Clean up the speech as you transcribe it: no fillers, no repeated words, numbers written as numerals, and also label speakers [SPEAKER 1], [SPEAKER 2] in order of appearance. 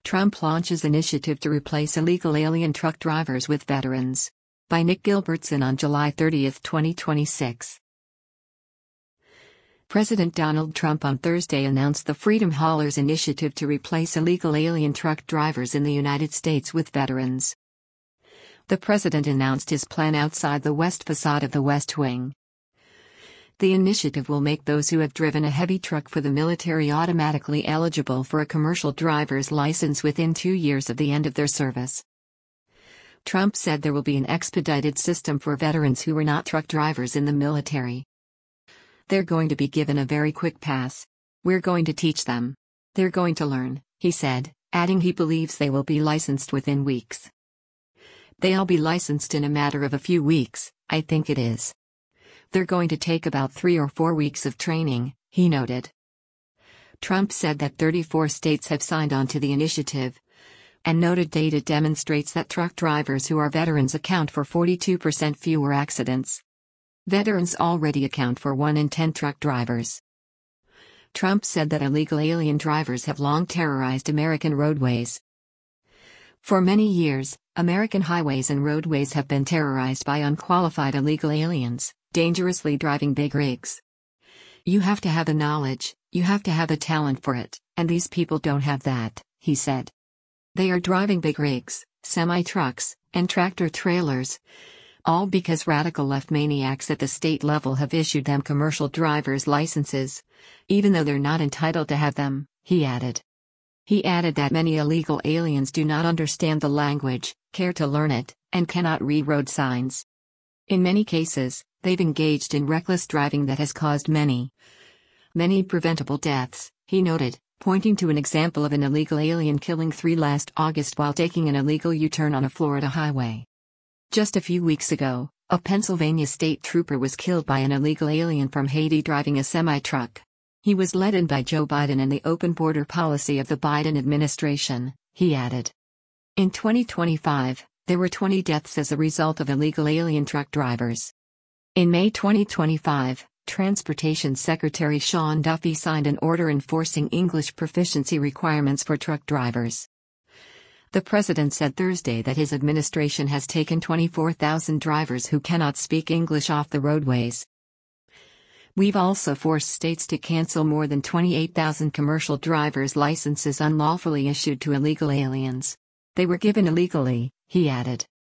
[SPEAKER 1] Trump launches initiative to replace illegal alien truck drivers with veterans. By Nick Gilbertson on July 30, 2026. President Donald Trump on Thursday announced the Freedom Haulers initiative to replace illegal alien truck drivers in the United States with veterans. The president announced his plan outside the west facade of the West Wing. The initiative will make those who have driven a heavy truck for the military automatically eligible for a commercial driver's license within 2 years of the end of their service. Trump said there will be an expedited system for veterans who were not truck drivers in the military. They're going to be given a very quick pass. We're going to teach them. They're going to learn, he said, adding he believes they will be licensed within weeks. They'll be licensed in a matter of a few weeks, I think it is. They're going to take about 3 or 4 weeks of training, he noted. Trump said that 34 states have signed on to the initiative, and noted data demonstrates that truck drivers who are veterans account for 42% fewer accidents. Veterans already account for 1 in 10 truck drivers. Trump said that illegal alien drivers have long terrorized American roadways. For many years, American highways and roadways have been terrorized by unqualified illegal aliens, dangerously driving big rigs. You have to have the knowledge, you have to have the talent for it, and these people don't have that, he said. They are driving big rigs, semi-trucks, and tractor-trailers, all because radical left maniacs at the state level have issued them commercial driver's licenses, even though they're not entitled to have them, he added. He added that many illegal aliens do not understand the language, care to learn it, and cannot read road signs. In many cases, they've engaged in reckless driving that has caused many preventable deaths, he noted, pointing to an example of an illegal alien killing 3 last August while taking an illegal U-turn on a Florida highway. Just a few weeks ago, a Pennsylvania state trooper was killed by an illegal alien from Haiti driving a semi-truck. He was led in by Joe Biden and the open border policy of the Biden administration, he added. In 2025, there were 20 deaths as a result of illegal alien truck drivers. In May 2025, Transportation Secretary Sean Duffy signed an order enforcing English proficiency requirements for truck drivers. The president said Thursday that his administration has taken 24,000 drivers who cannot speak English off the roadways. We've also forced states to cancel more than 28,000 commercial driver's licenses unlawfully issued to illegal aliens. They were given illegally, he added.